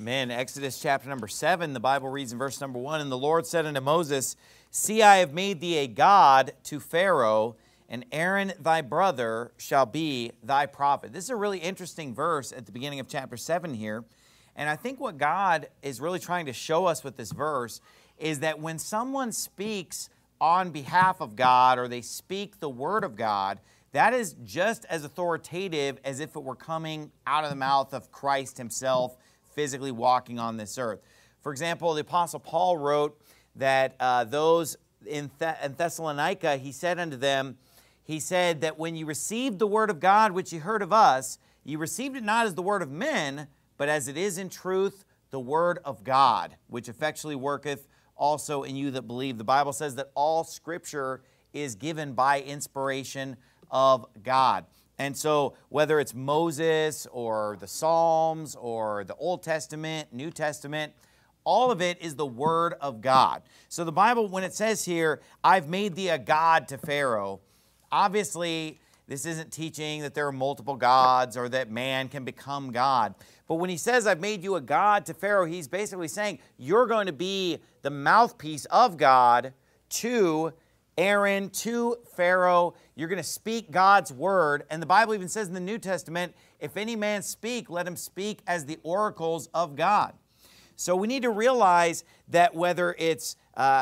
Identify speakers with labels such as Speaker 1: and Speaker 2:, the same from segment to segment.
Speaker 1: Amen. Exodus chapter number 7, the Bible reads in verse number 1, "And the Lord said unto Moses, See, I have made thee a god to Pharaoh, and Aaron thy brother shall be thy prophet." This is a really interesting verse at the beginning of chapter 7 here. And I think what God is really trying to show us with this verse is that when someone speaks on behalf of God, or they speak the word of God, that is just as authoritative as if it were coming out of the mouth of Christ himself, physically walking on this earth. For example, the Apostle Paul wrote that those in Thessalonica, he said unto them, he said that when you received the word of God, which you heard of us, you received it not as the word of men, but as it is in truth the word of God, which effectually worketh also in you that believe. The Bible says that all Scripture is given by inspiration of God. And so whether it's Moses or the Psalms or the Old Testament, New Testament, all of it is the Word of God. So the Bible, when it says here, "I've made thee a god to Pharaoh," obviously this isn't teaching that there are multiple gods or that man can become God. But when he says, "I've made you a god to Pharaoh," he's basically saying you're going to be the mouthpiece of God to Aaron, to Pharaoh. You're going to speak God's word. And the Bible even says in the New Testament, "If any man speak, let him speak as the oracles of God." So we need to realize that whether it's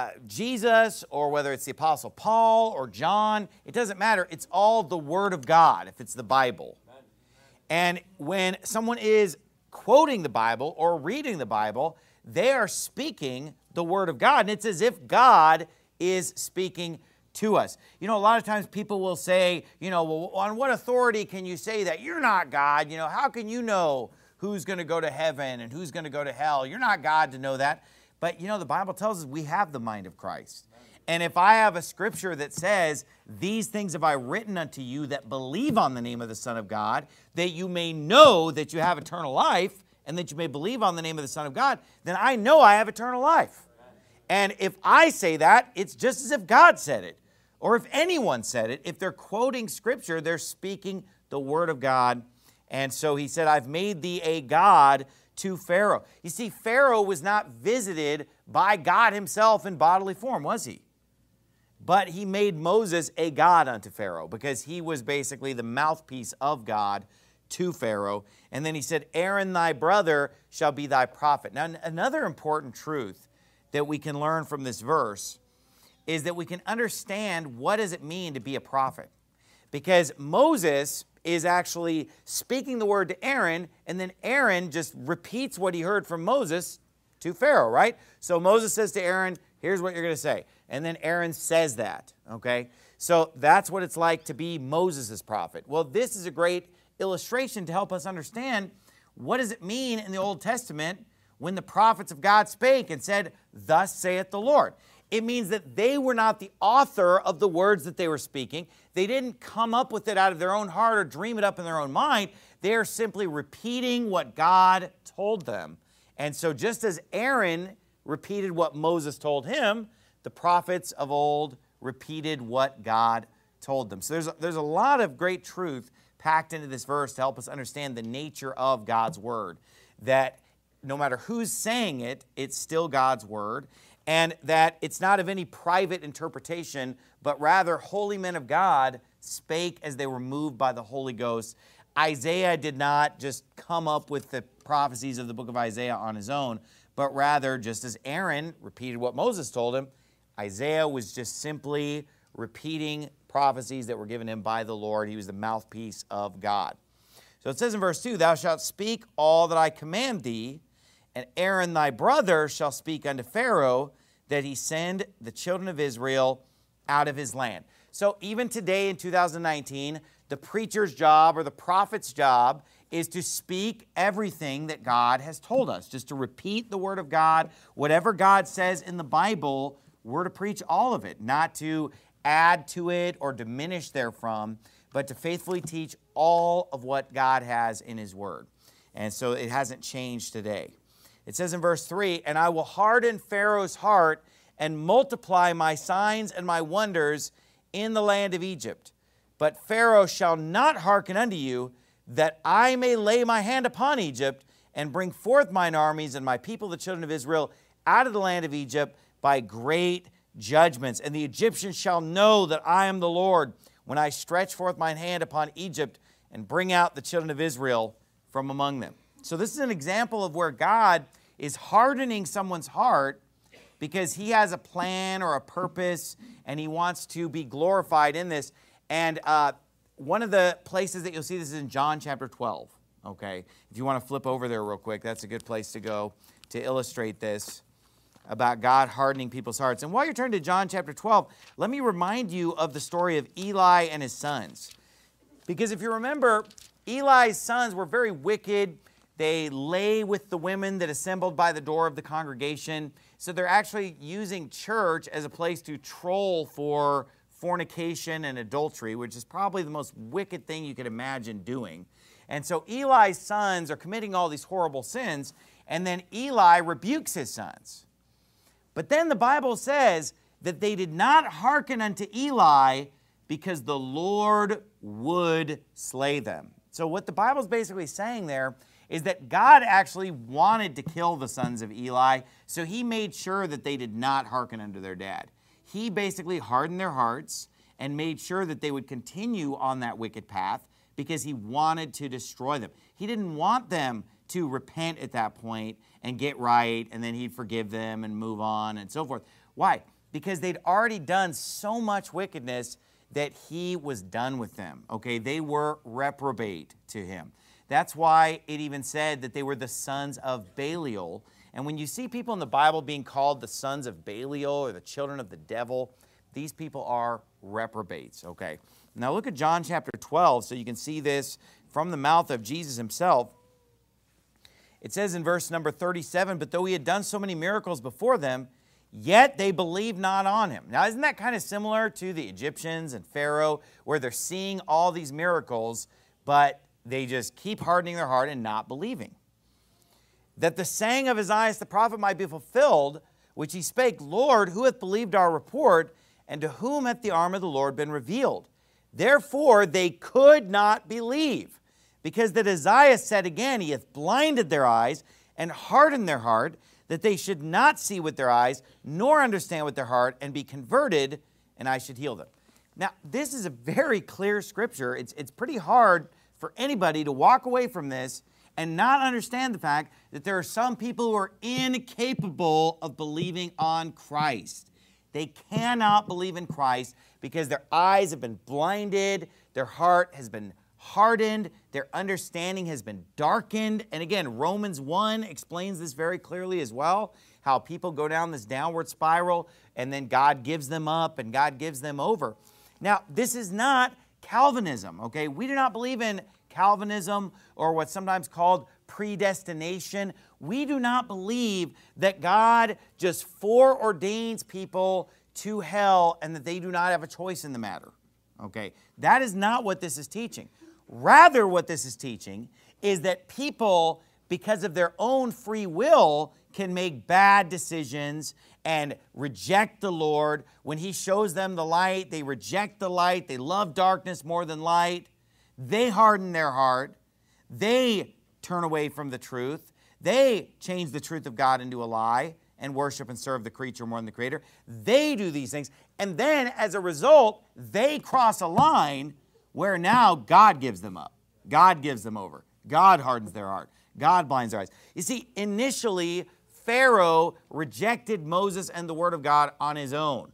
Speaker 1: Jesus or whether it's the Apostle Paul or John, it doesn't matter. It's all the Word of God if it's the Bible. And when someone is quoting the Bible or reading the Bible, they are speaking the Word of God. And it's as if God is speaking to us. You know, a lot of times people will say, well, on what authority can you say that? You're not God. How can you know who's going to go to heaven and who's going to go to hell? You're not God to know that. But, the Bible tells us we have the mind of Christ. And if I have a scripture that says, "These things have I written unto you that believe on the name of the Son of God, that you may know that you have eternal life, and that you may believe on the name of the Son of God," then I know I have eternal life. And if I say that, it's just as if God said it. Or if anyone said it, if they're quoting Scripture, they're speaking the Word of God. And so he said, "I've made thee a god to Pharaoh." You see, Pharaoh was not visited by God himself in bodily form, was he? But he made Moses a god unto Pharaoh because he was basically the mouthpiece of God to Pharaoh. And then he said, "Aaron thy brother shall be thy prophet." Now, another important truth that we can learn from this verse is that we can understand what does it mean to be a prophet. Because Moses is actually speaking the word to Aaron, and then Aaron just repeats what he heard from Moses to Pharaoh, right? So Moses says to Aaron, "Here's what you're going to say." And then Aaron says that, okay? So that's what it's like to be Moses' prophet. Well, this is a great illustration to help us understand what does it mean in the Old Testament when the prophets of God spake and said, "Thus saith the Lord." It means that they were not the author of the words that they were speaking. They didn't come up with it out of their own heart or dream it up in their own mind. They are simply repeating what God told them. And so just as Aaron repeated what Moses told him, the prophets of old repeated what God told them. So there's a lot of great truth packed into this verse to help us understand the nature of God's word. That no matter who's saying it, it's still God's word. And that it's not of any private interpretation, but rather holy men of God spake as they were moved by the Holy Ghost. Isaiah did not just come up with the prophecies of the book of Isaiah on his own, but rather, just as Aaron repeated what Moses told him, Isaiah was just simply repeating prophecies that were given him by the Lord. He was the mouthpiece of God. So it says in verse 2, "Thou shalt speak all that I command thee, and Aaron thy brother shall speak unto Pharaoh, that he send the children of Israel out of his land." So even today in 2019, the preacher's job or the prophet's job is to speak everything that God has told us, just to repeat the word of God. Whatever God says in the Bible, we're to preach all of it, not to add to it or diminish therefrom, but to faithfully teach all of what God has in his word. And so it hasn't changed today. It says in verse 3, "And I will harden Pharaoh's heart and multiply my signs and my wonders in the land of Egypt. But Pharaoh shall not hearken unto you, that I may lay my hand upon Egypt and bring forth mine armies and my people, the children of Israel, out of the land of Egypt by great judgments. And the Egyptians shall know that I am the Lord when I stretch forth mine hand upon Egypt and bring out the children of Israel from among them. So this is an example of where God is hardening someone's heart because he has a plan or a purpose and he wants to be glorified in this. And one of the places that you'll see this is in John chapter 12. Okay, if you want to flip over there real quick, that's a good place to go to illustrate this about God hardening people's hearts. And while you're turning to John chapter 12, let me remind you of the story of Eli and his sons. Because if you remember, Eli's sons were very wicked. They lay with the women that assembled by the door of the congregation. So they're actually using church as a place to troll for fornication and adultery, which is probably the most wicked thing you could imagine doing. And so Eli's sons are committing all these horrible sins, and then Eli rebukes his sons. But then the Bible says that they did not hearken unto Eli because the Lord would slay them. So what the Bible is basically saying there is that God actually wanted to kill the sons of Eli, so he made sure that they did not hearken unto their dad. He basically hardened their hearts and made sure that they would continue on that wicked path because he wanted to destroy them. He didn't want them to repent at that point and get right, and then he'd forgive them and move on and so forth. Why? Because they'd already done so much wickedness that he was done with them. Okay, they were reprobate to him. That's why it even said that they were the sons of Belial. And when you see people in the Bible being called the sons of Belial or the children of the devil, these people are reprobates. Okay, now look at John chapter 12 so you can see this from the mouth of Jesus himself. It says in verse number 37, but though he had done so many miracles before them, yet they believed not on him. Now, isn't that kind of similar to the Egyptians and Pharaoh, where they're seeing all these miracles, but they just keep hardening their heart and not believing? That the saying of Isaiah the prophet might be fulfilled, which he spake, Lord, who hath believed our report, and to whom hath the arm of the Lord been revealed? Therefore they could not believe, because that Isaiah said again, he hath blinded their eyes and hardened their heart, that they should not see with their eyes, nor understand with their heart, and be converted, and I should heal them. Now, this is a very clear scripture. It's pretty hard for anybody to walk away from this and not understand the fact that there are some people who are incapable of believing on Christ. They cannot believe in Christ because their eyes have been blinded, their heart has been hardened, their understanding has been darkened. And again, Romans 1 explains this very clearly as well, how people go down this downward spiral and then God gives them up and God gives them over. Now, this is not Calvinism, okay? We do not believe in Calvinism or what's sometimes called predestination. We do not believe that God just foreordains people to hell and that they do not have a choice in the matter, okay? That is not what this is teaching. Rather, what this is teaching is that people, because of their own free will, can make bad decisions and reject the Lord. When he shows them the light, they reject the light. They love darkness more than light. They harden their heart. They turn away from the truth. They change the truth of God into a lie and worship and serve the creature more than the Creator. They do these things. And then, as a result, they cross a line where now God gives them up. God gives them over. God hardens their heart. God blinds their eyes. You see, initially, Pharaoh rejected Moses and the Word of God on his own.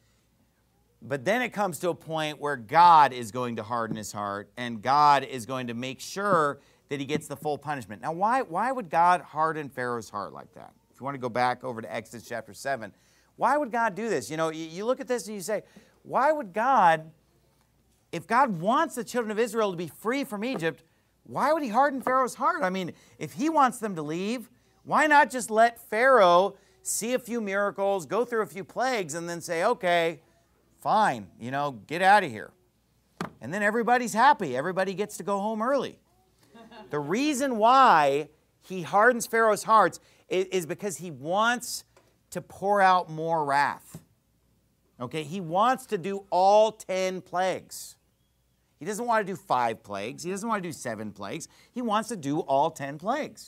Speaker 1: But then it comes to a point where God is going to harden his heart, and God is going to make sure that he gets the full punishment. Now, why would God harden Pharaoh's heart like that? If you want to go back over to Exodus chapter 7, why would God do this? You know, you look at this and you say, why would God, if God wants the children of Israel to be free from Egypt, why would he harden Pharaoh's heart? I mean, if he wants them to leave, why not just let Pharaoh see a few miracles, go through a few plagues, and then say, okay, fine, you know, get out of here. And then everybody's happy. Everybody gets to go home early. The reason why he hardens Pharaoh's hearts is because he wants to pour out more wrath. Okay, he wants to do all 10 plagues. He doesn't want to do 5 plagues. He doesn't want to do 7 plagues. He wants to do all 10 plagues.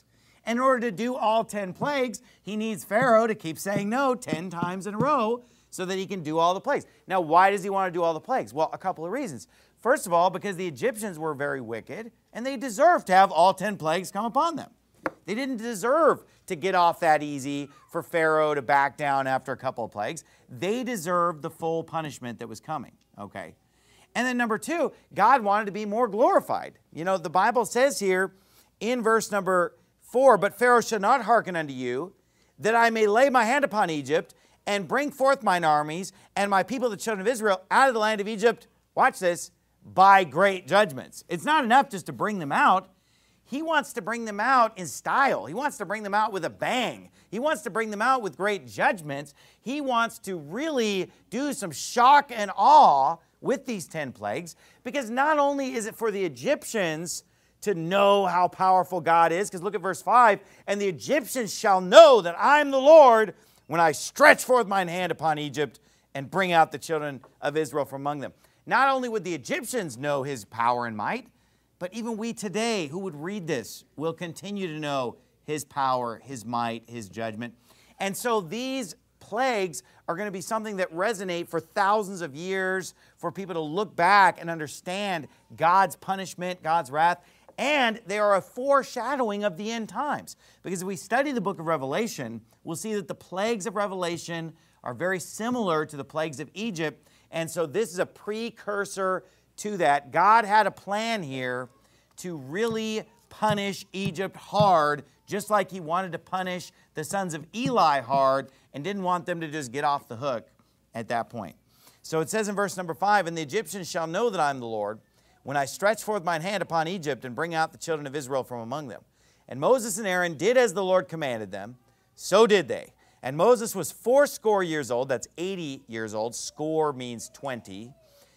Speaker 1: And in order to do all 10 plagues, he needs Pharaoh to keep saying no 10 times in a row so that he can do all the plagues. Now, why does he want to do all the plagues? Well, a couple of reasons. First of all, because the Egyptians were very wicked, and they deserved to have all 10 plagues come upon them. They didn't deserve to get off that easy for Pharaoh to back down after a couple of plagues. They deserved the full punishment that was coming, okay? And then number two, God wanted to be more glorified. You know, the Bible says here in verse number 4, "But Pharaoh shall not hearken unto you, that I may lay my hand upon Egypt, and bring forth mine armies, and my people, the children of Israel, out of the land of Egypt," watch this, "by great judgments." It's not enough just to bring them out. He wants to bring them out in style. He wants to bring them out with a bang. He wants to bring them out with great judgments. He wants to really do some shock and awe with these 10 plagues, because not only is it for the Egyptians to know how powerful God is, because look at verse 5, "And the Egyptians shall know that I am the Lord when I stretch forth mine hand upon Egypt and bring out the children of Israel from among them." Not only would the Egyptians know his power and might, but even we today who would read this will continue to know his power, his might, his judgment. And so these plagues are going to be something that resonate for thousands of years, for people to look back and understand God's punishment, God's wrath, and they are a foreshadowing of the end times. Because if we study the book of Revelation, we'll see that the plagues of Revelation are very similar to the plagues of Egypt, and so this is a precursor to that. God had a plan here to really punish Egypt hard, just like he wanted to punish the sons of Eli hard, and didn't want them to just get off the hook at that point. So it says in verse number 5, "And the Egyptians shall know that I am the Lord, when I stretch forth mine hand upon Egypt and bring out the children of Israel from among them." And Moses and Aaron did as the Lord commanded them, so did they. And Moses was 80 years old, that's 80 years old, score means 20.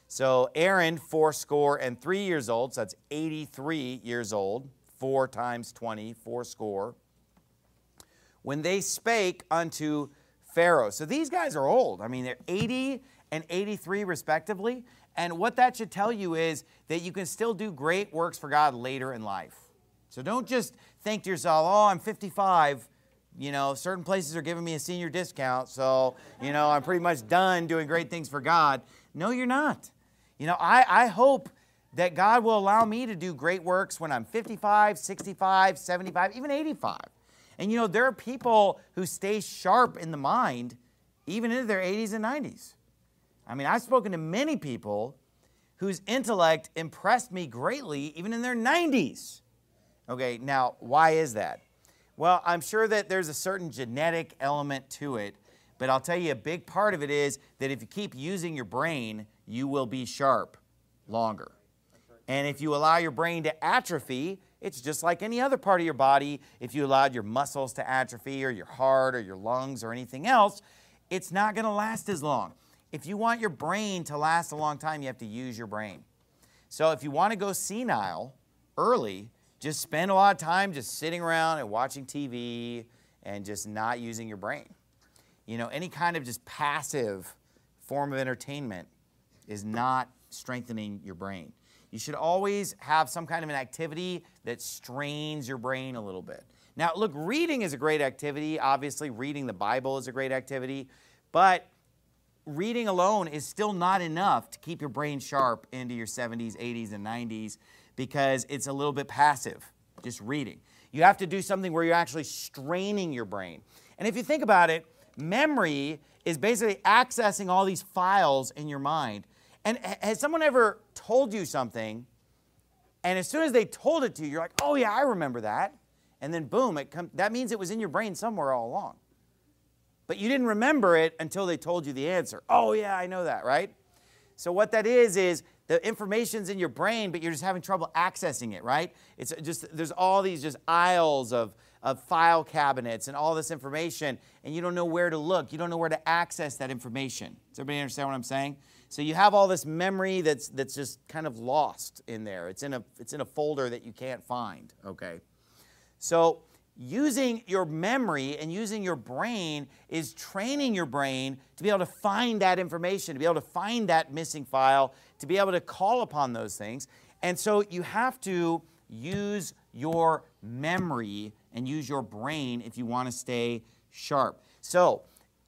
Speaker 1: So Aaron 83 years old, so that's 83 years old, 4 times 20, 80. When they spake unto Pharaoh. So these guys are old. I mean, they're 80 and 83 respectively. And what that should tell you is that you can still do great works for God later in life. So don't just think to yourself, "Oh, I'm 55. You know, certain places are giving me a senior discount, so, you know, I'm pretty much done doing great things for God." No, you're not. You know, I hope that God will allow me to do great works when I'm 55, 65, 75, even 85. And, you know, there are people who stay sharp in the mind even into their 80s and 90s. I mean, I've spoken to many people whose intellect impressed me greatly even in their 90s. Okay, now, why is that? Well, I'm sure that there's a certain genetic element to it, but I'll tell you a big part of it is that if you keep using your brain, you will be sharp longer. And if you allow your brain to atrophy, it's just like any other part of your body. If you allowed your muscles to atrophy or your heart or your lungs or anything else, it's not going to last as long. If you want your brain to last a long time, you have to use your brain. So if you want to go senile early, just spend a lot of time just sitting around and watching TV and just not using your brain. You know, any kind of just passive form of entertainment is not strengthening your brain. You should always have some kind of an activity that strains your brain a little bit. Now, look, reading is a great activity. Obviously, reading the Bible is a great activity. But reading alone is still not enough to keep your brain sharp into your 70s, 80s, and 90s because it's a little bit passive, just reading. You have to do something where you're actually straining your brain. And if you think about it, memory is basically accessing all these files in your mind. And has someone ever told you something, and as soon as they told it to you, you're like, "Oh yeah, I remember that." And then boom, that means it was in your brain somewhere all along. But you didn't remember it until they told you the answer. "Oh yeah, I know that," right? So what that is the information's in your brain, but you're just having trouble accessing it, right? It's just, there's all these just aisles of file cabinets and all this information, and you don't know where to look. You don't know where to access that information. Does everybody understand what I'm saying? So you have all this memory that's just kind of lost in there. It's in a folder that you can't find, okay? So using your memory and using your brain is training your brain to be able to find that information, to be able to find that missing file, to be able to call upon those things. And so you have to use your memory and use your brain if you want to stay sharp. So,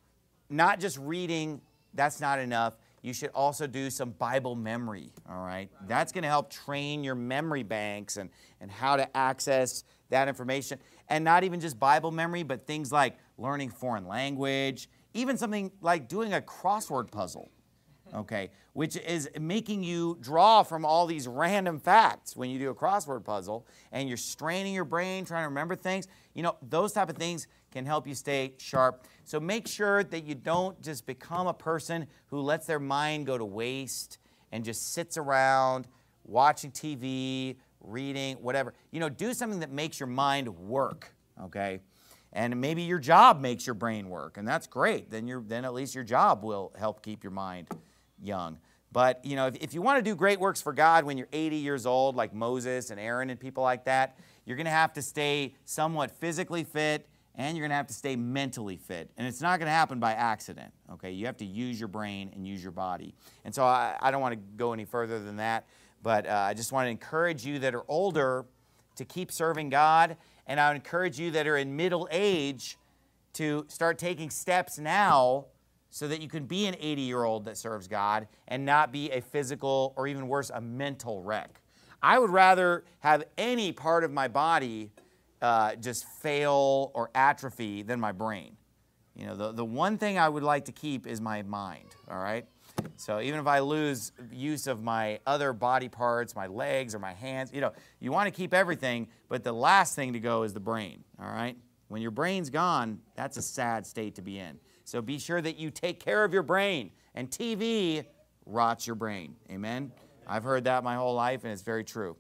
Speaker 1: not just reading, that's not enough. You should also do some Bible memory, all right? That's going to help train your memory banks and how to access that information. And not even just Bible memory, but things like learning foreign language, even something like doing a crossword puzzle, okay, which is making you draw from all these random facts when you do a crossword puzzle, and you're straining your brain, trying to remember things. You know, those type of things can help you stay sharp. So make sure that you don't just become a person who lets their mind go to waste and just sits around watching TV, reading, whatever. You know, do something that makes your mind work, okay? And maybe your job makes your brain work, and that's great. Then at least your job will help keep your mind young. But, you know, if you want to do great works for God when you're 80 years old, like Moses and Aaron and people like that, you're going to have to stay somewhat physically fit, and you're going to have to stay mentally fit. And it's not going to happen by accident, okay? You have to use your brain and use your body. And so I don't want to go any further than that, but I just want to encourage you that are older to keep serving God, and I would encourage you that are in middle age to start taking steps now so that you can be an 80-year-old that serves God and not be a physical or even worse, a mental wreck. I would rather have any part of my body just fail or atrophy than my brain. You know, the one thing I would like to keep is my mind, all right? So even if I lose use of my other body parts, my legs or my hands, you know, you want to keep everything, but the last thing to go is the brain, all right? When your brain's gone, that's a sad state to be in. So be sure that you take care of your brain, and TV rots your brain, amen? I've heard that my whole life, and it's very true.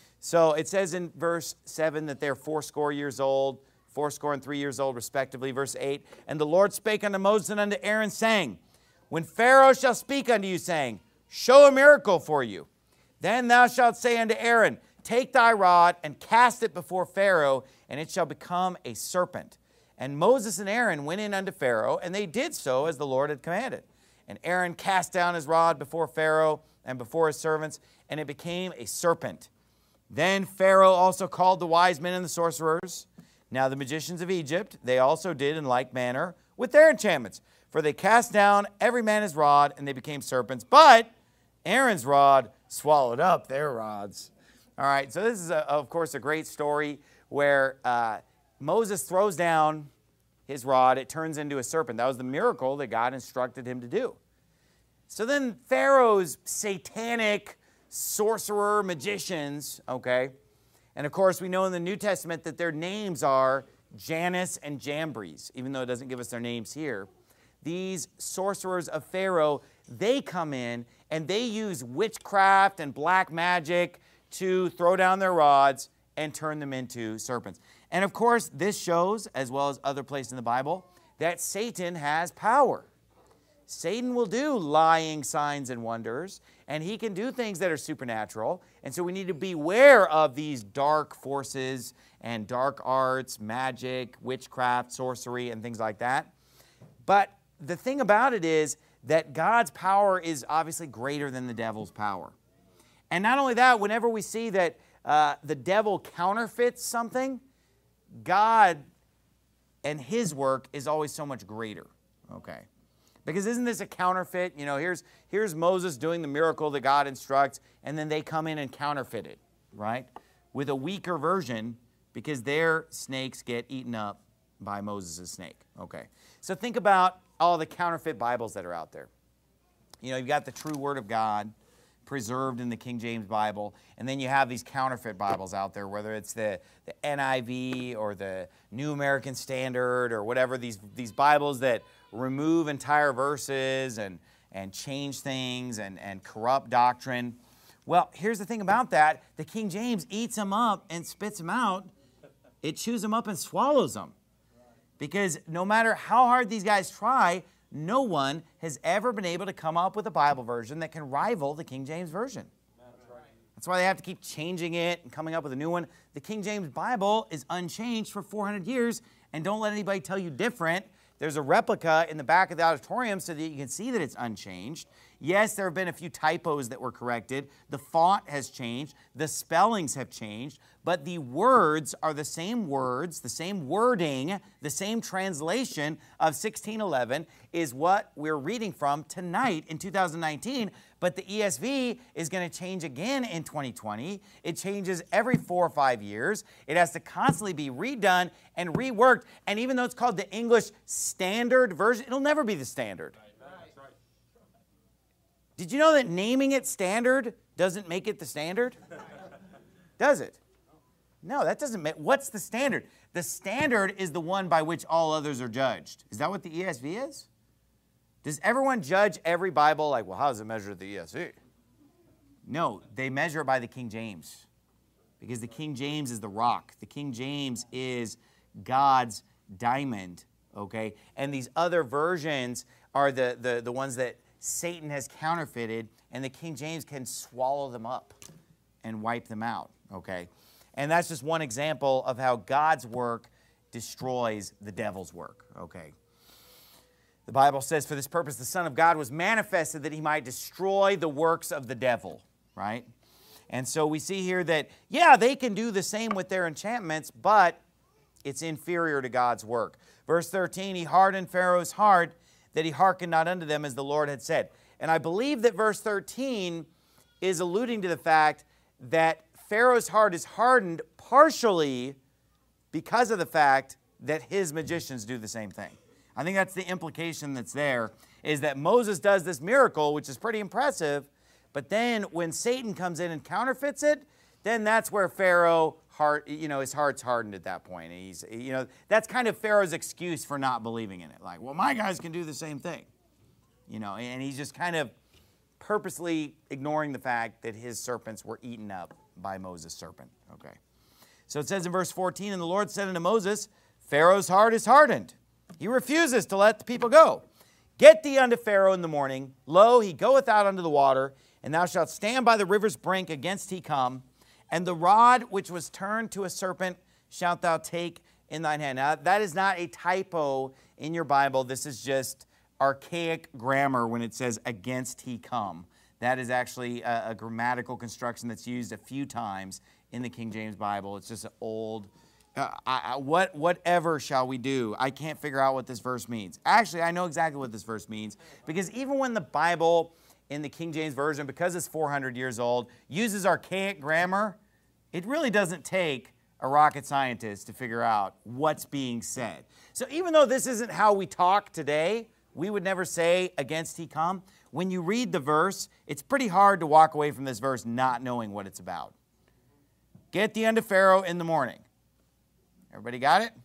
Speaker 1: So it says in verse 7 that they're 80 years old, 83 years old respectively. Verse 8, and the Lord spake unto Moses and unto Aaron, saying, when Pharaoh shall speak unto you, saying, show a miracle for you, then thou shalt say unto Aaron, take thy rod and cast it before Pharaoh, and it shall become a serpent. And Moses and Aaron went in unto Pharaoh, and they did so as the Lord had commanded. And Aaron cast down his rod before Pharaoh and before his servants, and it became a serpent. Then Pharaoh also called the wise men and the sorcerers. Now the magicians of Egypt, they also did in like manner with their enchantments. For they cast down every man his rod, and they became serpents. But Aaron's rod swallowed up their rods. All right, so this is, of course, a great story where Moses throws down his rod. It turns into a serpent. That was the miracle that God instructed him to do. So then Pharaoh's satanic sorcerer magicians, okay, and of course we know in the New Testament that their names are Jannes and Jambres, even though it doesn't give us their names here. These sorcerers of Pharaoh, they come in and they use witchcraft and black magic to throw down their rods and turn them into serpents. And of course, this shows, as well as other places in the Bible, that Satan has power. Satan will do lying signs and wonders, and he can do things that are supernatural. And so we need to beware of these dark forces and dark arts, magic, witchcraft, sorcery, and things like that. But the thing about it is that God's power is obviously greater than the devil's power. And not only that, whenever we see that the devil counterfeits something, God and his work is always so much greater, okay? Because isn't this a counterfeit? You know, here's Moses doing the miracle that God instructs, and then they come in and counterfeit it, right? With a weaker version, because their snakes get eaten up by Moses' snake, okay? So think about all the counterfeit Bibles that are out there. You know, you've got the true Word of God preserved in the King James Bible, and then you have these counterfeit Bibles out there, whether it's the NIV or the New American Standard or whatever, these Bibles that remove entire verses and change things and corrupt doctrine. Well, here's the thing about that. The King James eats them up and spits them out. It chews them up and swallows them. Because no matter how hard these guys try, no one has ever been able to come up with a Bible version that can rival the King James Version. That's why they have to keep changing it and coming up with a new one. The King James Bible is unchanged for 400 years, and don't let anybody tell you different, There's a replica in the back of the auditorium so that you can see that it's unchanged. Yes, there have been a few typos that were corrected. The font has changed. The spellings have changed. But the words are the same words, the same wording, the same translation of 1611 is what we're reading from tonight in 2019. But the ESV is going to change again in 2020. It changes every 4 or 5 years. It has to constantly be redone and reworked. And even though it's called the English Standard Version, it'll never be the standard. Did you know that naming it standard doesn't make it the standard? Does it? No, that doesn't make. What's the standard? The standard is the one by which all others are judged. Is that what the ESV is? Does everyone judge every Bible like, well, how does it measure the ESV? No, they measure it by the King James. Because the King James is the rock. The King James is God's diamond, okay? And these other versions are the ones that Satan has counterfeited, and the King James can swallow them up and wipe them out, okay? And that's just one example of how God's work destroys the devil's work, okay? The Bible says, for this purpose the Son of God was manifested that he might destroy the works of the devil, right? And so we see here that, yeah, they can do the same with their enchantments, but it's inferior to God's work. Verse 13, he hardened Pharaoh's heart that he hearkened not unto them as the Lord had said. And I believe that verse 13 is alluding to the fact that Pharaoh's heart is hardened partially because of the fact that his magicians do the same thing. I think that's the implication that's there, is that Moses does this miracle, which is pretty impressive, but then when Satan comes in and counterfeits it, then that's where Pharaoh his heart's hardened at that point. And that's kind of Pharaoh's excuse for not believing in it. Like, well, my guys can do the same thing. And he's just kind of purposely ignoring the fact that his serpents were eaten up by Moses' serpent. Okay. So it says in verse 14, and the Lord said unto Moses, Pharaoh's heart is hardened. He refuses to let the people go. Get thee unto Pharaoh in the morning. Lo, he goeth out unto the water, and thou shalt stand by the river's brink against he come. And the rod which was turned to a serpent shalt thou take in thine hand. Now, that is not a typo in your Bible. This is just archaic grammar when it says against he come. That is actually a grammatical construction that's used a few times in the King James Bible. It's just an old, whatever shall we do? I can't figure out what this verse means. Actually, I know exactly what this verse means, because even when the Bible in the King James Version, because it's 400 years old, uses archaic grammar, it really doesn't take a rocket scientist to figure out what's being said. So even though this isn't how we talk today, we would never say against he come. When you read the verse, it's pretty hard to walk away from this verse not knowing what it's about. Get thee unto Pharaoh in the morning. Everybody got it?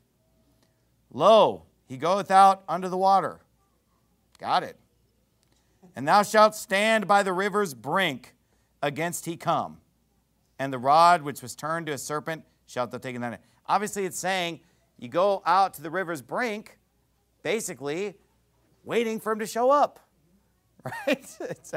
Speaker 1: Lo, he goeth out under the water. Got it. And thou shalt stand by the river's brink against he come. And the rod which was turned to a serpent shalt thou take in thine hand. Obviously it's saying you go out to the river's brink, basically waiting for him to show up. Right?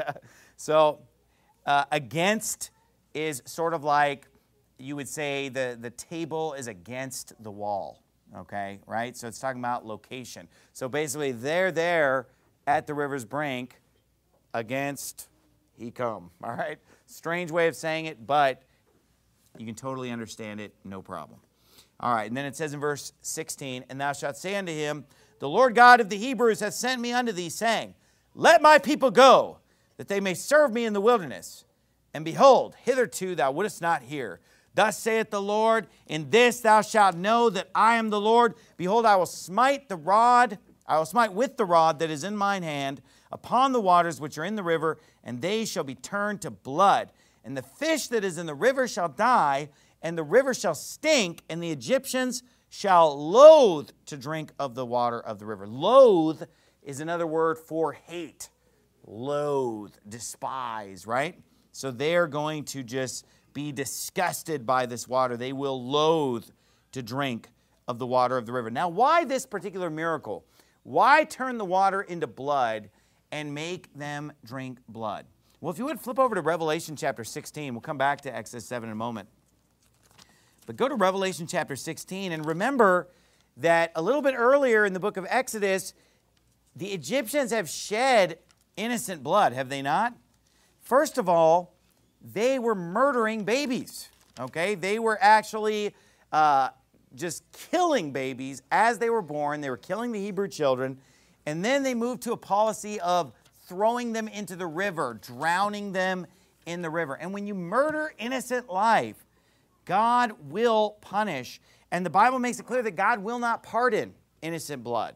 Speaker 1: Against is sort of like, you would say the table is against the wall. Okay? Right? So it's talking about location. So basically they're there at the river's brink against he come. All right? Strange way of saying it, but you can totally understand it, no problem. All right, and then it says in verse 16, and thou shalt say unto him, the Lord God of the Hebrews hath sent me unto thee, saying, let my people go, that they may serve me in the wilderness. And behold, hitherto thou wouldest not hear. Thus saith the Lord, in this thou shalt know that I am the Lord. Behold, I will smite with the rod that is in mine hand upon the waters which are in the river, and they shall be turned to blood. And the fish that is in the river shall die, and the river shall stink, and the Egyptians shall loathe to drink of the water of the river. Loathe is another word for hate. Loathe, despise, right? So they're going to just be disgusted by this water. They will loathe to drink of the water of the river. Now, why this particular miracle? Why turn the water into blood and make them drink blood? Well, if you would flip over to Revelation chapter 16, we'll come back to Exodus 7 in a moment. But go to Revelation chapter 16 and remember that a little bit earlier in the book of Exodus, the Egyptians have shed innocent blood, have they not? First of all, they were murdering babies, okay? They were actually just killing babies as they were born. They were killing the Hebrew children. And then they moved to a policy of throwing them into the river, drowning them in the river. And when you murder innocent life, God will punish. And the Bible makes it clear that God will not pardon innocent blood.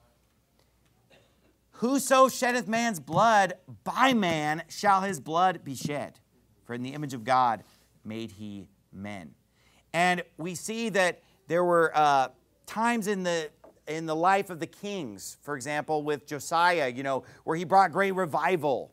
Speaker 1: Whoso sheddeth man's blood, by man shall his blood be shed. For in the image of God made he men. And we see that there were times in the life of the kings, for example, with Josiah, where he brought great revival.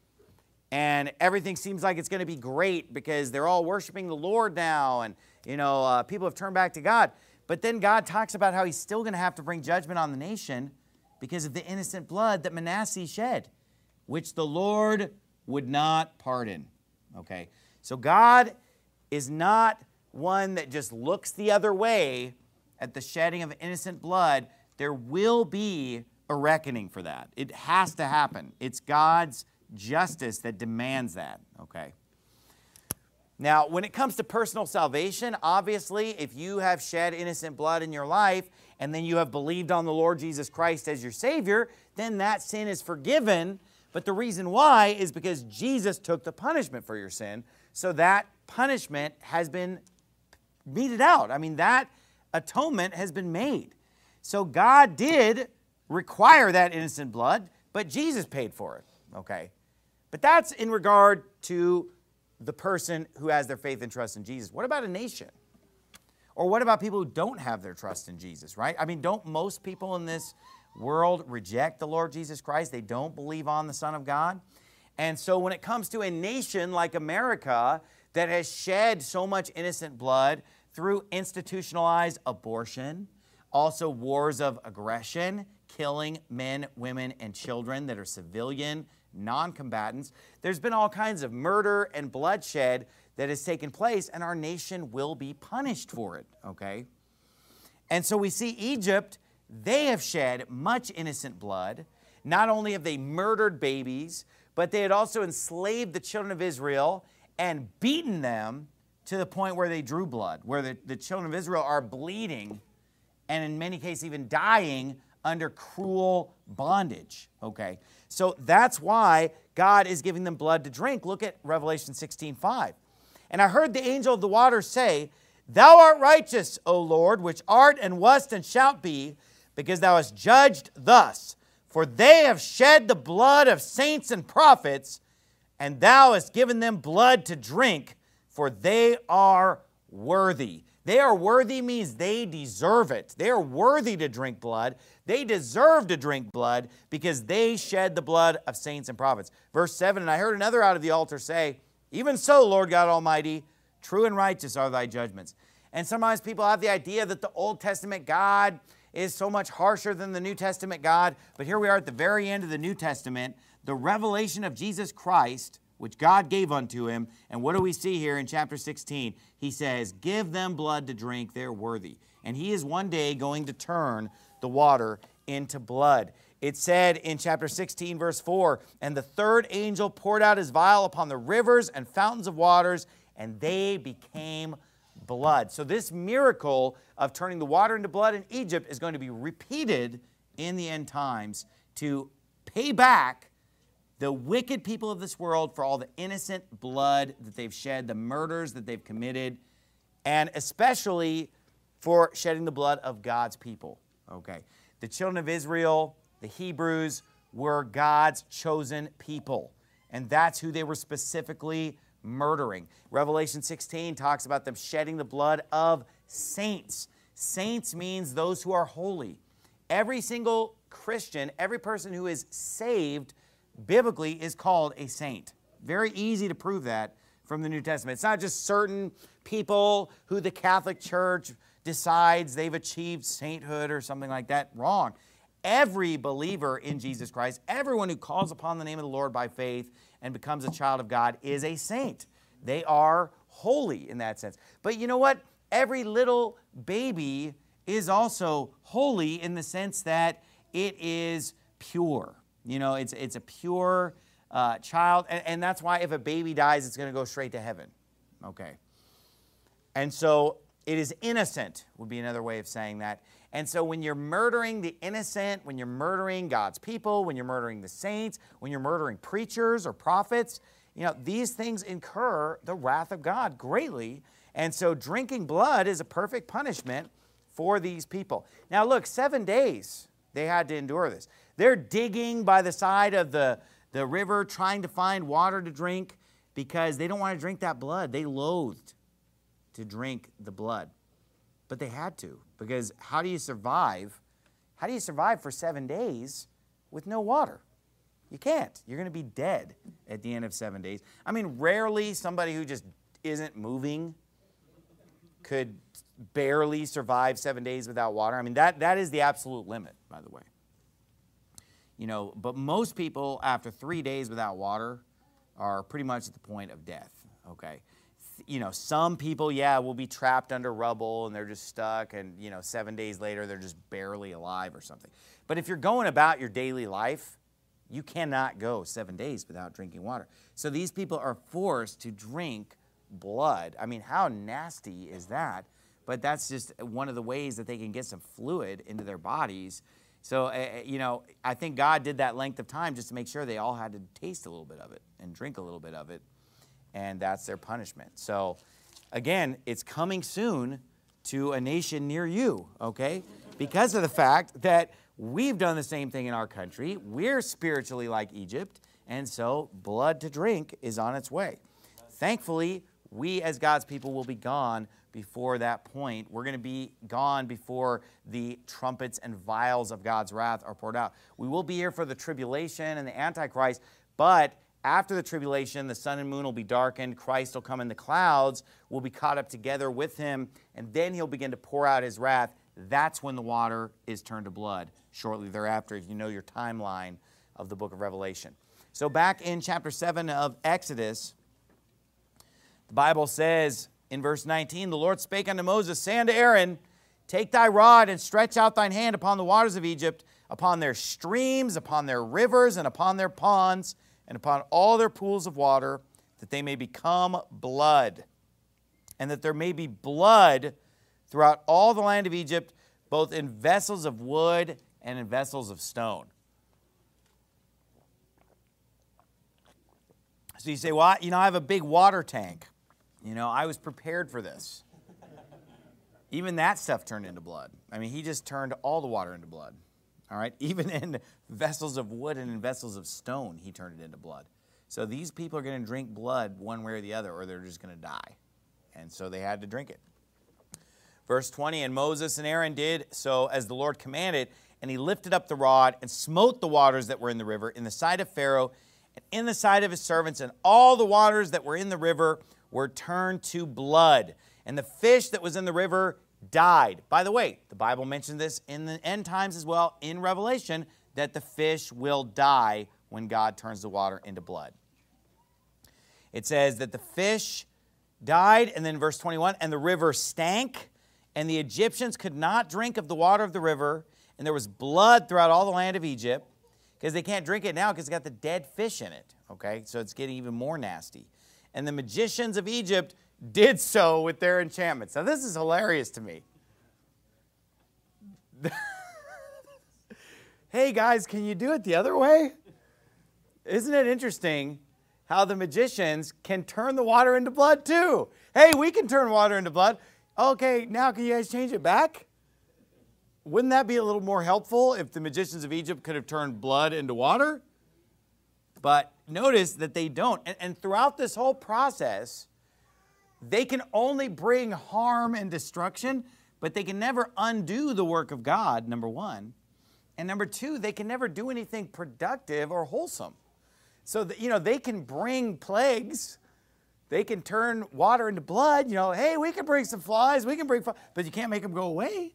Speaker 1: And everything seems like it's going to be great because they're all worshiping the Lord now. And, people have turned back to God. But then God talks about how he's still going to have to bring judgment on the nation because of the innocent blood that Manasseh shed, which the Lord would not pardon. Okay? So God is not one that just looks the other way at the shedding of innocent blood. There will be a reckoning for that. It has to happen. It's God's justice that demands that. Okay? Now, when it comes to personal salvation, obviously, if you have shed innocent blood in your life and then you have believed on the Lord Jesus Christ as your Savior, then that sin is forgiven. But the reason why is because Jesus took the punishment for your sin. So that punishment has been meted out. I mean, that atonement has been made. So God did require that innocent blood, but Jesus paid for it. Okay? But that's in regard to the person who has their faith and trust in Jesus. What about a nation? Or what about people who don't have their trust in Jesus, right? I mean, don't most people in this world reject the Lord Jesus Christ? They don't believe on the Son of God. And so when it comes to a nation like America that has shed so much innocent blood through institutionalized abortion, also wars of aggression, killing men, women, and children that are civilian, non-combatants. There's been all kinds of murder and bloodshed that has taken place, and our nation will be punished for it, okay? And so we see Egypt, they have shed much innocent blood. Not only have they murdered babies, but they had also enslaved the children of Israel and beaten them to the point where they drew blood, where the children of Israel are bleeding and in many cases even dying under cruel bondage, okay? So that's why God is giving them blood to drink. Look at Revelation 16:5. And I heard the angel of the waters say, Thou art righteous, O Lord, which art and wast and shalt be, because thou hast judged thus. For they have shed the blood of saints and prophets, and thou hast given them blood to drink, for they are worthy. They are worthy means they deserve it. They are worthy to drink blood. They deserve to drink blood because they shed the blood of saints and prophets. Verse 7, and I heard another out of the altar say, Even so, Lord God Almighty, true and righteous are thy judgments. And sometimes people have the idea that the Old Testament God is so much harsher than the New Testament God. But here we are at the very end of the New Testament, the revelation of Jesus Christ, which God gave unto him. And what do we see here in chapter 16? He says, Give them blood to drink, they're worthy. And he is one day going to turn the water into blood. It said in chapter 16, verse 4, And the third angel poured out his vial upon the rivers and fountains of waters, and they became blood. So this miracle of turning the water into blood in Egypt is going to be repeated in the end times to pay back the wicked people of this world for all the innocent blood that they've shed, the murders that they've committed, and especially for shedding the blood of God's people. Okay. The children of Israel, the Hebrews, were God's chosen people. And that's who they were specifically murdering. Revelation 16 talks about them shedding the blood of saints. Saints means those who are holy. Every single Christian, every person who is saved, biblically is called a saint. Very easy to prove that from the New Testament. It's not just certain people who the Catholic Church decides they've achieved sainthood or something like that. Wrong. Every believer in Jesus Christ, everyone who calls upon the name of the Lord by faith and becomes a child of God is a saint. They are holy in that sense. But you know what? Every little baby is also holy in the sense that it is pure. You know, it's a pure child, and that's why if a baby dies, it's going to go straight to heaven. Okay. And so it is innocent, would be another way of saying that. And so when you're murdering the innocent, when you're murdering God's people, when you're murdering the saints, when you're murdering preachers or prophets, you know, these things incur the wrath of God greatly. And so drinking blood is a perfect punishment for these people. Now look, 7 days they had to endure this. They're digging by the side of the river trying to find water to drink because they don't want to drink that blood. They loathed to drink the blood. But they had to, because how do you survive? How do you survive for 7 days with no water? You can't. You're going to be dead at the end of 7 days. I mean, rarely somebody who just isn't moving could barely survive 7 days without water. I mean, that is the absolute limit, by the way. You know, but most people after 3 days without water are pretty much at the point of death, okay? You know, some people, yeah, will be trapped under rubble and they're just stuck and, you know, 7 days later they're just barely alive or something. But if you're going about your daily life, you cannot go 7 days without drinking water. So these people are forced to drink blood. I mean, how nasty is that? But that's just one of the ways that they can get some fluid into their bodies. So, you know, I think God did that length of time just to make sure they all had to taste a little bit of it and drink a little bit of it. And that's their punishment. So, again, it's coming soon to a nation near you, okay? Because of the fact that we've done the same thing in our country. We're spiritually like Egypt, and so blood to drink is on its way. Thankfully, we as God's people will be gone before that point. We're going to be gone before the trumpets and vials of God's wrath are poured out. We will be here for the tribulation and the Antichrist, but after the tribulation, the sun and moon will be darkened. Christ will come in the clouds. We'll be caught up together with him, and then he'll begin to pour out his wrath. That's when the water is turned to blood shortly thereafter, if you know your timeline of the book of Revelation. So back in chapter 7 of Exodus, the Bible says in verse 19, the Lord spake unto Moses, saying unto Aaron, take thy rod and stretch out thine hand upon the waters of Egypt, upon their streams, upon their rivers, and upon their ponds, and upon all their pools of water, that they may become blood, and that there may be blood throughout all the land of Egypt, both in vessels of wood and in vessels of stone. So you say, well, you know, I have a big water tank. You know, I was prepared for this. Even that stuff turned into blood. I mean, he just turned all the water into blood. All right, even in vessels of wood and in vessels of stone, he turned it into blood. So these people are going to drink blood one way or the other, or they're just going to die. And so they had to drink it. Verse 20, and Moses and Aaron did so as the Lord commanded, and he lifted up the rod and smote the waters that were in the river in the sight of Pharaoh and in the sight of his servants, and all the waters that were in the river were turned to blood. And the fish that was in the river died. By the way, the Bible mentioned this in the end times as well in Revelation, that the fish will die when God turns the water into blood. It says that the fish died, and then verse 21, and the river stank, and the Egyptians could not drink of the water of the river, and there was blood throughout all the land of Egypt, because they can't drink it now because it's got the dead fish in it, okay? So it's getting even more nasty. And the magicians of Egypt did so with their enchantments. Now, this is hilarious to me. Hey, guys, can you do it the other way? Isn't it interesting how the magicians can turn the water into blood, too? Hey, we can turn water into blood. Okay, now can you guys change it back? Wouldn't that be a little more helpful if the magicians of Egypt could have turned blood into water? But notice that they don't. And throughout this whole process, they can only bring harm and destruction, but they can never undo the work of God, number one. And number two, they can never do anything productive or wholesome. So, that, you know, they can bring plagues. They can turn water into blood. You know, hey, we can bring some flies. We can bring flies, but you can't make them go away.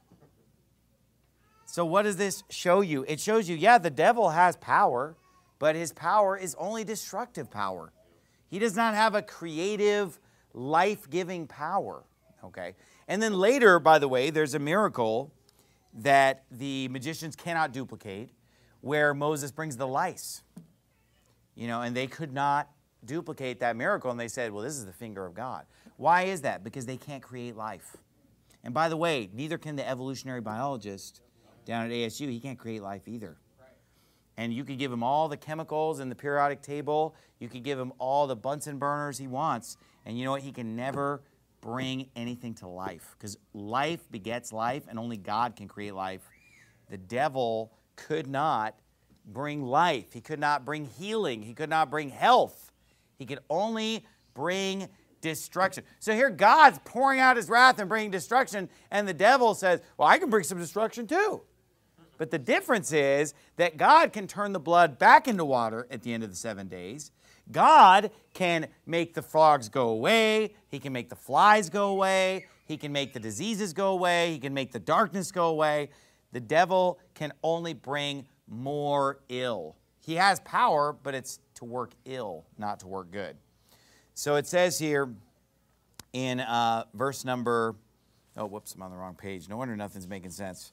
Speaker 1: So what does this show you? It shows you, yeah, the devil has power, but his power is only destructive power. He does not have a creative, life-giving power. Okay? And then later, by the way, there's a miracle that the magicians cannot duplicate where Moses brings the lice. And they could not duplicate that miracle, and they said, well, this is the finger of God. Why is that? Because they can't create life. And by the way, neither can the evolutionary biologist down at ASU. He can't create life either. And you could give him all the chemicals in the periodic table. You could give him all the Bunsen burners he wants. And you know what? He can never bring anything to life, because life begets life, and only God can create life. The devil could not bring life. He could not bring healing. He could not bring health. He could only bring destruction. So here God's pouring out his wrath and bringing destruction, and the devil says, well, I can bring some destruction too. But the difference is that God can turn the blood back into water at the end of the 7 days. God can make the frogs go away. He can make the flies go away. He can make the diseases go away. He can make the darkness go away. The devil can only bring more ill. He has power, but it's to work ill, not to work good. So it says here in verse number, oh, whoops, I'm on the wrong page. No wonder nothing's making sense.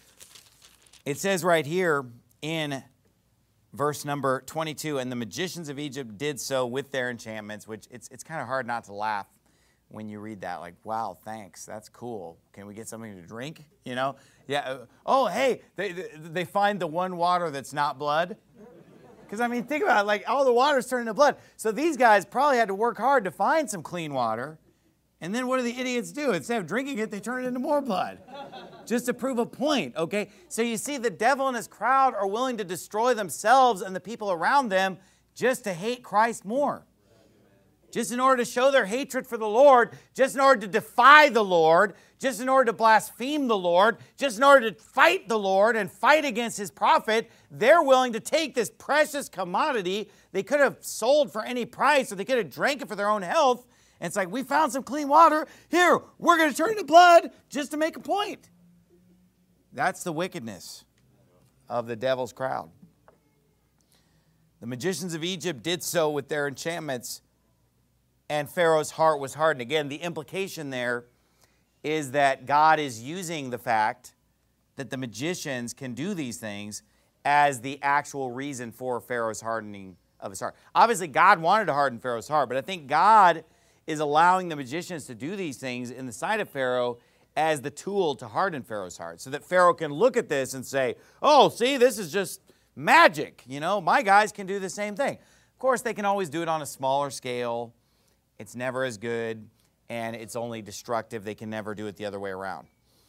Speaker 1: It says right here in verse number 22, and the magicians of Egypt did so with their enchantments, which it's kind of hard not to laugh when you read that. Like, wow, thanks, that's cool. Can we get something to drink? Yeah. Oh, hey, they find the one water that's not blood. Because, I mean, think about it, like all the water's turned into blood. So these guys probably had to work hard to find some clean water. And then what do the idiots do? Instead of drinking it, they turn it into more blood. Just to prove a point, okay? So you see, the devil and his crowd are willing to destroy themselves and the people around them just to hate Christ more. Just in order to show their hatred for the Lord, just in order to defy the Lord, just in order to blaspheme the Lord, just in order to fight the Lord and fight against his prophet, they're willing to take this precious commodity they could have sold for any price, or they could have drank it for their own health. And it's like, we found some clean water. Here, we're going to turn it into blood just to make a point. That's the wickedness of the devil's crowd. The magicians of Egypt did so with their enchantments, and Pharaoh's heart was hardened. Again, the implication there is that God is using the fact that the magicians can do these things as the actual reason for Pharaoh's hardening of his heart. Obviously, God wanted to harden Pharaoh's heart, but I think God is allowing the magicians to do these things in the sight of Pharaoh as the tool to harden Pharaoh's heart, so that Pharaoh can look at this and say, oh, see, this is just magic. My guys can do the same thing. Of course, they can always do it on a smaller scale. It's never as good, and it's only destructive. They can never do it the other way around.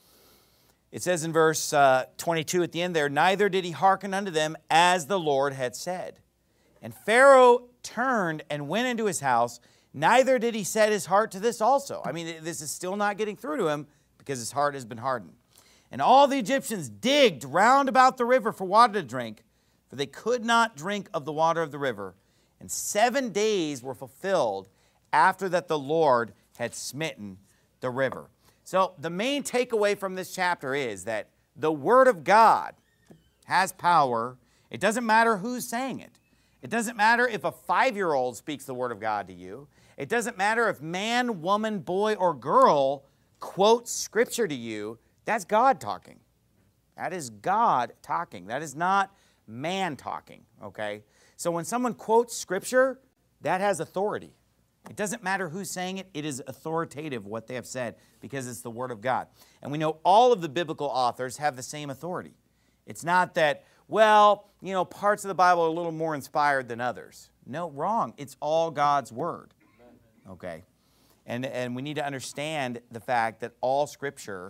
Speaker 1: It says in verse 22 at the end there, neither did he hearken unto them as the Lord had said. And Pharaoh turned and went into his house. Neither did he set his heart to this also. I mean, this is still not getting through to him because his heart has been hardened. And all the Egyptians digged round about the river for water to drink, for they could not drink of the water of the river. And 7 days were fulfilled after that the Lord had smitten the river. So the main takeaway from this chapter is that the Word of God has power. It doesn't matter who's saying it. It doesn't matter if a 5-year-old speaks the Word of God to you. It doesn't matter if man, woman, boy, or girl quotes Scripture to you. That's God talking. That is God talking. That is not man talking, okay? So when someone quotes Scripture, that has authority. It doesn't matter who's saying it. It is authoritative what they have said because it's the Word of God. And we know all of the biblical authors have the same authority. It's not that, well, parts of the Bible are a little more inspired than others. No, wrong. It's all God's Word. Okay? And we need to understand the fact that all Scripture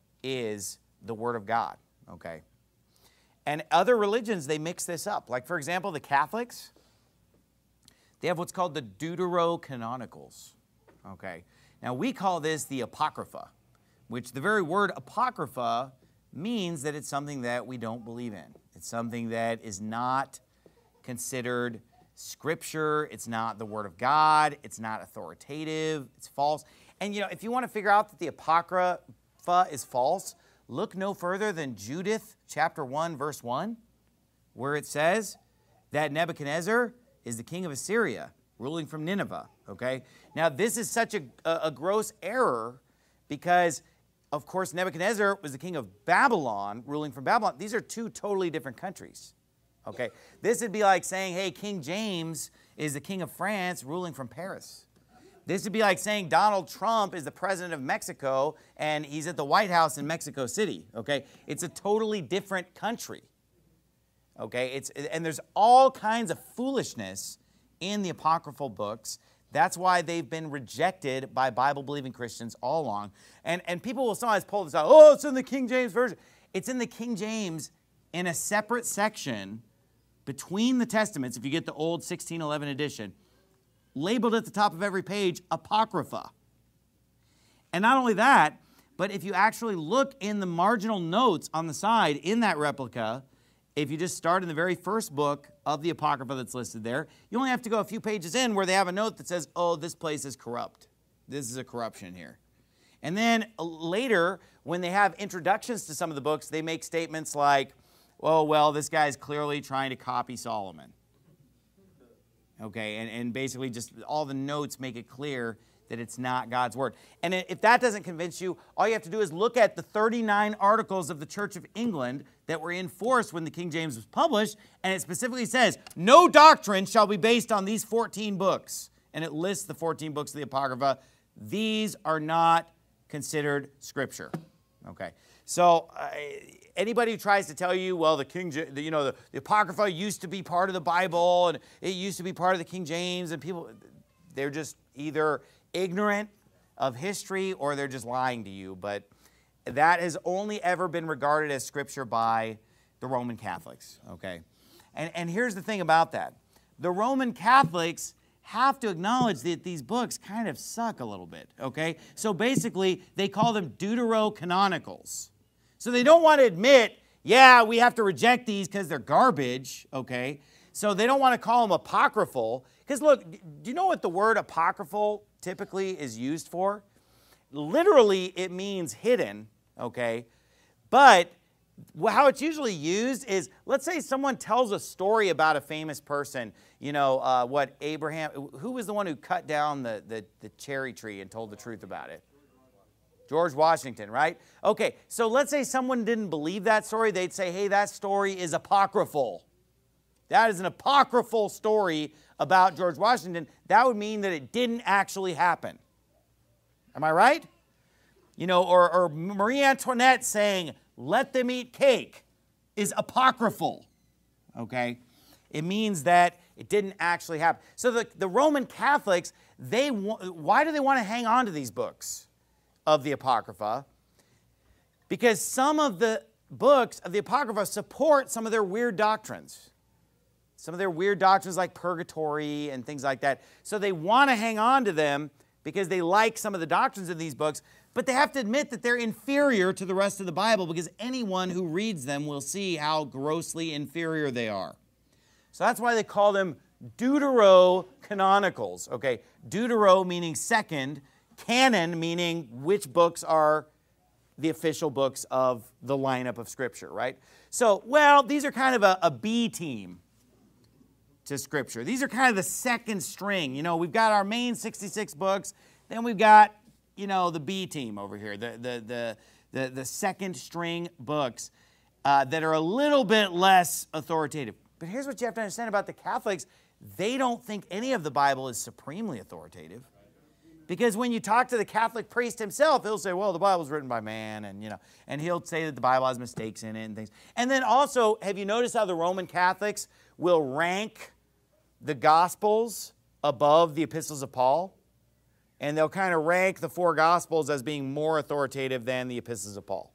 Speaker 1: is the Word of God. Okay? And other religions, they mix this up. Like, for example, the Catholics, they have what's called the Deuterocanonicals. Okay? Now, we call this the Apocrypha, which the very word Apocrypha means that it's something that we don't believe in. It's something that is not considered Scripture. It's not the Word of God. It's not authoritative. It's false. And, if you want to figure out that the Apocrypha is false, look no further than Judith chapter 1, verse 1, where it says that Nebuchadnezzar is the king of Assyria, ruling from Nineveh, okay? Now, this is such a gross error because, of course, Nebuchadnezzar was the king of Babylon, ruling from Babylon. These are two totally different countries. Okay, this would be like saying, hey, King James is the king of France, ruling from Paris. This would be like saying Donald Trump is the president of Mexico and he's at the White House in Mexico City, okay? It's a totally different country, okay? And there's all kinds of foolishness in the apocryphal books. That's why they've been rejected by Bible-believing Christians all along. And people will sometimes pull this out, oh, it's in the King James Version. It's in the King James in a separate section between the Testaments, if you get the old 1611 edition, labeled at the top of every page, Apocrypha. And not only that, but if you actually look in the marginal notes on the side in that replica, if you just start in the very first book of the Apocrypha that's listed there, you only have to go a few pages in where they have a note that says, oh, this place is corrupt. This is a corruption here. And then later, when they have introductions to some of the books, they make statements like, oh, well, this guy's clearly trying to copy Solomon. Okay, and basically just all the notes make it clear that it's not God's word. And if that doesn't convince you, all you have to do is look at the 39 articles of the Church of England that were in force when the King James was published, and it specifically says, no doctrine shall be based on these 14 books. And it lists the 14 books of the Apocrypha. These are not considered Scripture. Okay, so anybody who tries to tell you, well, the Apocrypha used to be part of the Bible, and it used to be part of the King James, and people, they're just either ignorant of history or they're just lying to you. But that has only ever been regarded as Scripture by the Roman Catholics, okay? And here's the thing about that. The Roman Catholics have to acknowledge that these books kind of suck a little bit, okay? So basically, they call them deuterocanonicals. So they don't want to admit, yeah, we have to reject these because they're garbage, okay? So they don't want to call them apocryphal. Because look, do you know what the word apocryphal typically is used for? Literally, it means hidden, okay? But how it's usually used is, let's say someone tells a story about a famous person, you know, who was the one who cut down the cherry tree and told the truth about it? George Washington, right? Okay, so let's say someone didn't believe that story. They'd say, hey, that story is apocryphal. That is an apocryphal story about George Washington. That would mean that it didn't actually happen. Am I right? You know, or Marie Antoinette saying, let them eat cake is apocryphal, okay? It means that it didn't actually happen. So the Roman Catholics, why do they want to hang on to these books of the Apocrypha? Because some of the books of the Apocrypha support some of their weird doctrines. Some of their weird doctrines like purgatory and things like that. So they want to hang on to them because they like some of the doctrines of these books, but they have to admit that they're inferior to the rest of the Bible because anyone who reads them will see how grossly inferior they are. So that's why they call them deuterocanonicals. Okay, deutero meaning second, canon meaning which books are the official books of the lineup of Scripture, right? So, well, these are kind of a B team to Scripture. These are kind of the second string. You know, we've got our main 66 books, then we've got, you know, the B team over here, the second string books that are a little bit less authoritative. But here's what you have to understand about the Catholics. They don't think any of the Bible is supremely authoritative. Because when you talk to the Catholic priest himself, he'll say, well, the Bible's written by man, and, you know, and he'll say that the Bible has mistakes in it and things. And then also, have you noticed how the Roman Catholics will rank the Gospels above the epistles of Paul? And they'll kind of rank the four Gospels as being more authoritative than the epistles of Paul.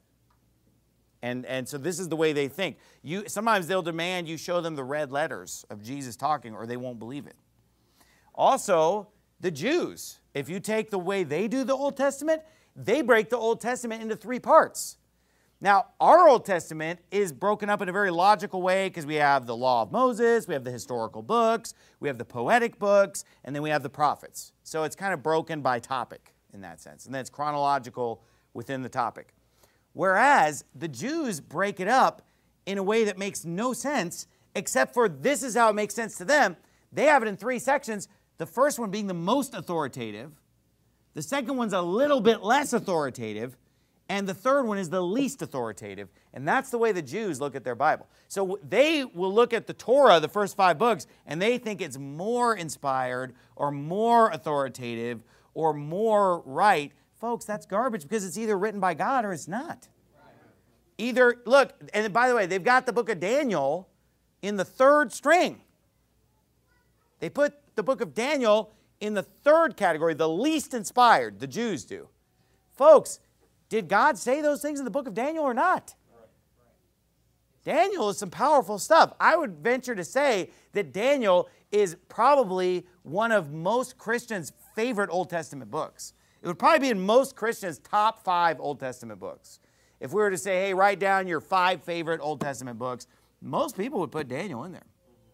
Speaker 1: And so this is the way they think. Sometimes they'll demand you show them the red letters of Jesus talking, or they won't believe it. Also, the Jews, if you take the way they do the Old Testament, they break the Old Testament into three parts. Now, our Old Testament is broken up in a very logical way because we have the Law of Moses, we have the historical books, we have the poetic books, and then we have the prophets. So it's kind of broken by topic in that sense. And then it's chronological within the topic. Whereas the Jews break it up in a way that makes no sense, except for this is how it makes sense to them. They have it in three sections, the first one being the most authoritative, The second one's a little bit less authoritative. And the third one is the least authoritative. And that's the way the Jews look at their Bible. So they will look at the Torah, the first 5 books, and they think it's more inspired or more authoritative or more right. Folks, that's garbage because it's either written by God or it's not. Either, look, and by the way, they've got the book of Daniel in the 3rd string. They put the book of Daniel in the 3rd category, the least inspired, the Jews do. Folks, did God say those things in the book of Daniel or not? Daniel is some powerful stuff. I would venture to say that Daniel is probably one of most Christians' favorite Old Testament books. It would probably be in most Christians' top 5 Old Testament books. If we were to say, hey, write down your 5 favorite Old Testament books, most people would put Daniel in there.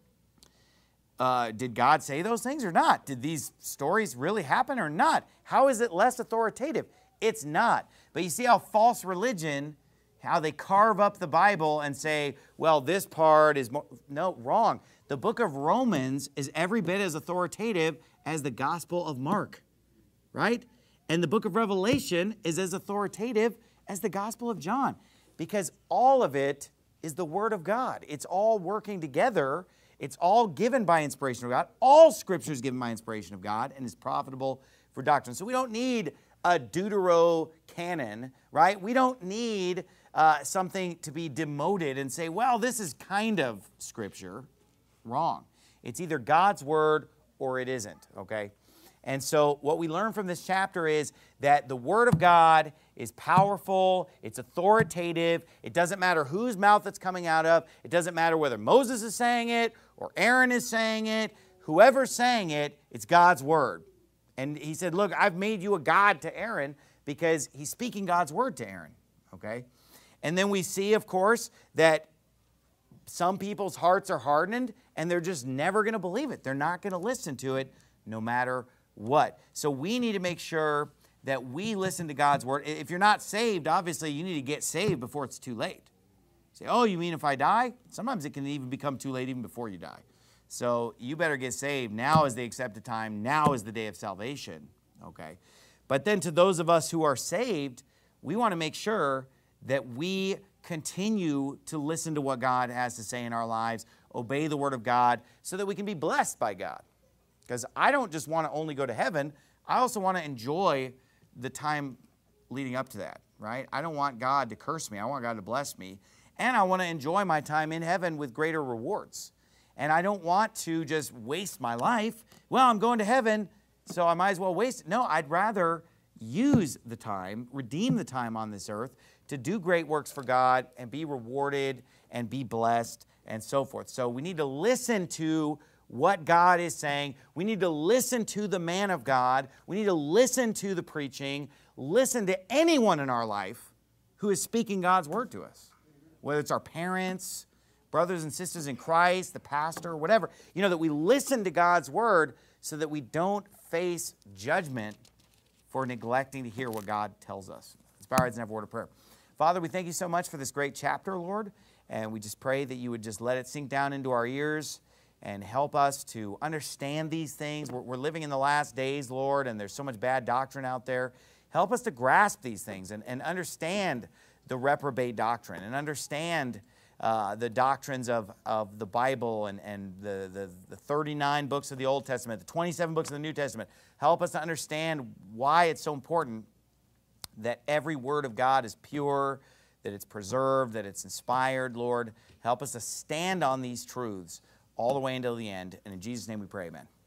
Speaker 1: Did God say those things or not? Did these stories really happen or not? How is it less authoritative? It's not. But you see how false religion, how they carve up the Bible and say, well, this part is more. No, wrong. The book of Romans is every bit as authoritative as the Gospel of Mark, right? And the book of Revelation is as authoritative as the Gospel of John, because all of it is the Word of God. It's all working together. It's all given by inspiration of God. All Scripture is given by inspiration of God and is profitable for doctrine. So we don't need a Deuterocanon, right? We don't need something to be demoted and say, well, this is kind of Scripture. Wrong. It's either God's Word or it isn't, okay? And so what we learn from this chapter is that the Word of God is powerful, it's authoritative, it doesn't matter whose mouth it's coming out of, it doesn't matter whether Moses is saying it or Aaron is saying it, whoever's saying it, it's God's Word. And he said, look, I've made you a God to Aaron because he's speaking God's Word to Aaron, okay? And then we see, of course, that some people's hearts are hardened and they're just never going to believe it. They're not going to listen to it no matter what. So we need to make sure that we listen to God's Word. If you're not saved, obviously you need to get saved before it's too late. You say, oh, you mean if I die? Sometimes it can even become too late even before you die. So you better get saved. Now is the accepted time. Now is the day of salvation. Okay. But then to those of us who are saved, we want to make sure that we continue to listen to what God has to say in our lives, obey the Word of God, so that we can be blessed by God. Because I don't just want to only go to heaven, I also want to enjoy the time leading up to that, right? I don't want God to curse me. I want God to bless me. And I want to enjoy my time in heaven with greater rewards. And I don't want to just waste my life. Well, I'm going to heaven, so I might as well waste it. No, I'd rather use the time, redeem the time on this earth to do great works for God and be rewarded and be blessed and so forth. So we need to listen to what God is saying. We need to listen to the man of God. We need to listen to the preaching. Listen to anyone in our life who is speaking God's word to us, whether it's our parents, brothers and sisters in Christ, the pastor, whatever. You know, that we listen to God's word so that we don't face judgment for neglecting to hear what God tells us. Let's bow our heads and have a word of prayer. Father, we thank you so much for this great chapter, Lord, and we just pray that you would just let it sink down into our ears and help us to understand these things. We're living in the last days, Lord, and there's so much bad doctrine out there. Help us to grasp these things and understand the reprobate doctrine and understand the doctrines of the Bible and the 39 books of the Old Testament, the 27 books of the New Testament. Help us to understand why it's so important that every word of God is pure, that it's preserved, that it's inspired, Lord. Help us to stand on these truths all the way until the end. And in Jesus' name we pray, amen.